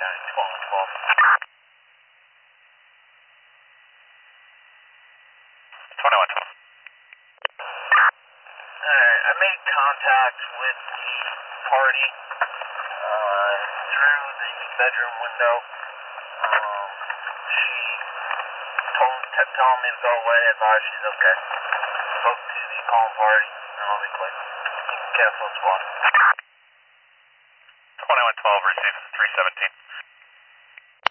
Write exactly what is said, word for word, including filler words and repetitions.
County, twelve twelve. twenty-one twelve. Alright, I made contact with the party uh, through the bedroom window. Um, she told, kept telling me to go away. I thought she's okay. Spoke to the calm party, and I'll be quick. You can cancel the squad. twenty-one twelve, received three seventeen.